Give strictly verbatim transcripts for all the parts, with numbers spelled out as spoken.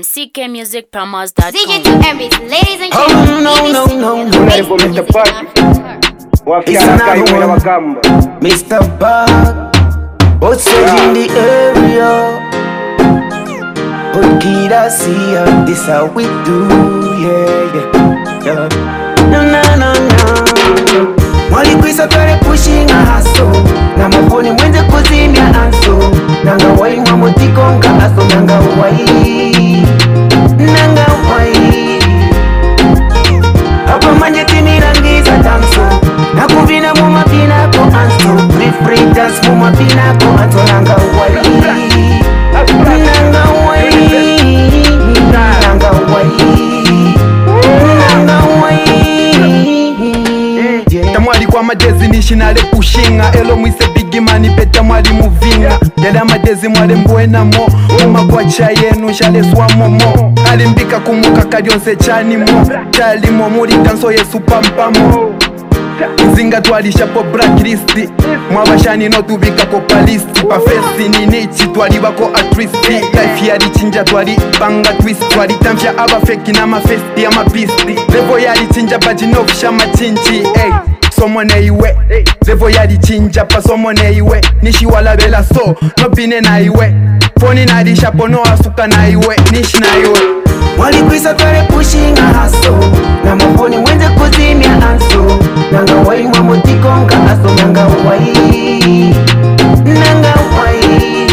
C K music promos dot com. D J to Aries, ladies and Oh gentlemen. no no no no. Mister Bug, Wafiana Kaiwera Wakamba. Mister Bug, what's in the area? Oh, kid, I see her. This how we do, yeah, yeah, yeah. No, no, no, no. Mwali kwisa kare pushing a hustle. Na mafoni mwenze kuzimia anso. Nanga wai mwamotikonga aso. Nanga wai, nanga wai. Hapa manje timirangiza danso. Na kuvina muma pina ko anso. Free free dance muma pina ko anso. Nanga wai, nanga wai, nanga wai, nanga wai. Tamwali kwa madezi nishinale pushinga. Elo mwise bigi mani peta mwali muvinga. Yada madezi mwale mbwena mo. Uma kwa cha yenu shale swa momo. Alimbika kumuka kadionse chani mo. Chali mo muri kanso yesu pampamo. Nzinga twalisha po blacklist. Mwabashani no tubika ko palisti. Pa fesi ni nichi twali bako atristi. Life yari chinja twali banga twist. Twali tamsha aba feki na mafesti ya mapisti. Levo yari chinja bajinofisha machinchi. Hey, someone iwe Levo yari chinja pa someone iwe. Nishi wala bela so no bine na iwe. Foni na disha pono asuka na iwe. Nishi na iwe. Mwali kwisa kare pushing a hustle. Na mafoni mwenze kuzimia anso. Nanga wai mwamotikonga aso. Nanga wai, nanga wai.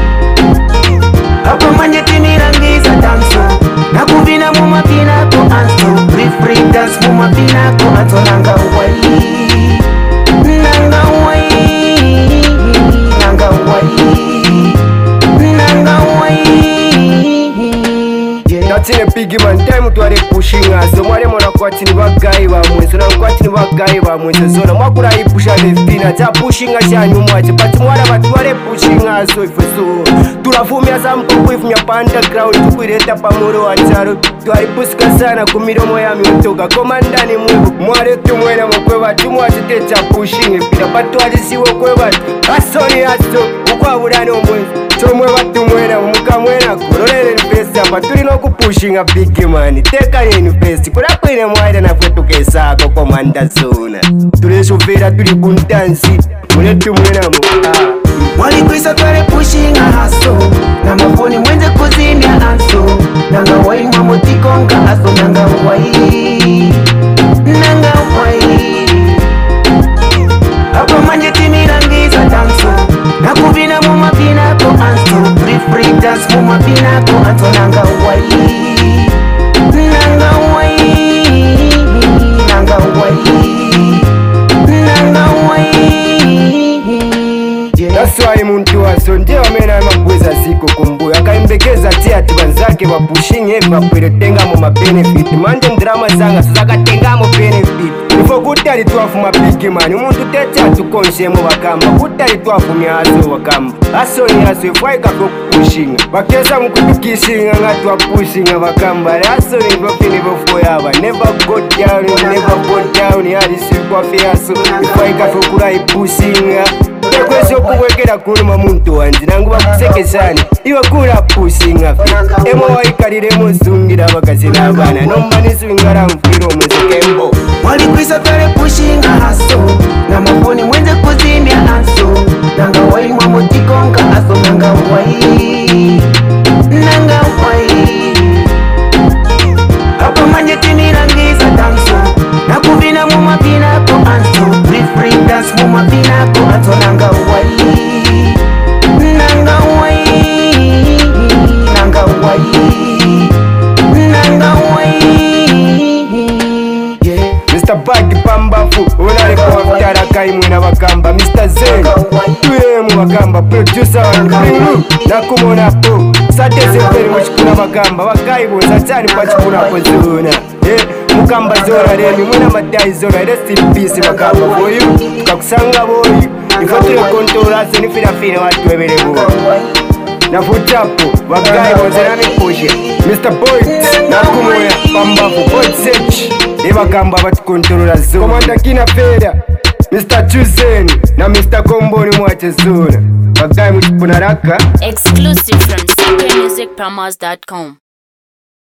Hapa manje timirangiza danso. Na kuvina muma pina ko anso. Free free dance muma pina ko anso. Nanga wai, nanga wai, nanga wai, nanga wai. Natine bigi man time twari pushinga. So mwale mwana kwa chini wagayi wa mwenzo. Na kwa chini wagayi wa mwenzo. Zona mwakura hii pusha lefina. Cha pushinga cha nyumwache. Pati mwala watu wale pushinga. So ife so turafumia za mpoku ifumia pa underground. Tukuireta pa muro wa charo. Twari pusika sana kumiromo ya miotoka. Komandani mwebu mwale tumwena mkwe watu. Mwache techa pushinga. Pita patu walisiwe kwe watu. Asoni aso ukwa urani omwenzo. Chomwe watu mwena umuka mwena kurorele nifesi. Hapa tuli no kupushinga bigi mani. Teka ye nifesi. Kura kwene mwaida na kwetu kesako kwa manda zona. Tuli shuvera tuli kuntansi. Mwene tu mwena muka. Mwali kwisa kare pushing a hustle. Na mafoni mwenze kuzimia anso. Nanga wai mwamotikonga aso. Nanga wai, nanga wai. Hapa manje timirangiza danso. Na kuvina muma pina ko anso. Free free dance muma pina ko anso. Nanga wai, nanga wai, nanga wai, nanga wai. That's why muntu waso nje wamena mabweza ziko kumbuyo. Akaimbekeza tia tubanzake wapushinge hevi wapuiretenga mo mabenefit. Manje ndrama zanga suzaka tenga mo benefit. Nifo kutari tuwafu mapiki mani. Umuntu techa tukonshe mo wakamba. Kutari tuwafu miaso wakamba. Aso ni aso ifuaika kwa kupushinga. Wakesa mkutukishinga nga tuwapushinga wakamba. Aso ni vofi ni vofu yaba. Never go down, never go down. Yari sikwa fiaso ifuaika kwa kura ipushinga. Kwesho kuwekera kuluma muntu wanji. Nangu wakuseke sani iwa kura pushinga fi. Emo waikarire muzungira wakazi na bana. Nomba niswingara mfiro mwezekembo. Mwali kwisa kare pushing a hustle. Na mafoni mwenze kuzimia anso. Nanga wai mwamotikonga aso. Nanga wai, nanga wai. Hapa manje timirangiza danso. Na kuvina muma pina ko anso. Free free dance muma pina ko anso. Nanga wai, nanga wai, nanga wai, nanga wai. Mister Bug Pambafu unale kwa vitara kaimwe na wakamba. Mister Zen tuemu wakamba. Producer wangu na kumona po sate seperi mchikuna wakamba. Wakaibu satani pachikuna po zona. Eh, mukamba zora remi mwena madai zora. Rest in peace wakamba for you. Tukakusanga boyu ifatule kontorazo nifira fine watu webele boyu. Na futapo wagai wazera mipushe. Mister Boyd na kumona Pambafu Boyd Search eba kamba batu kontrola zona. Komanda kina feda Mister Chuzen na Mister Komboni mwache zona. Wagai mchipuna raka Exclusive from C K music promos dot com.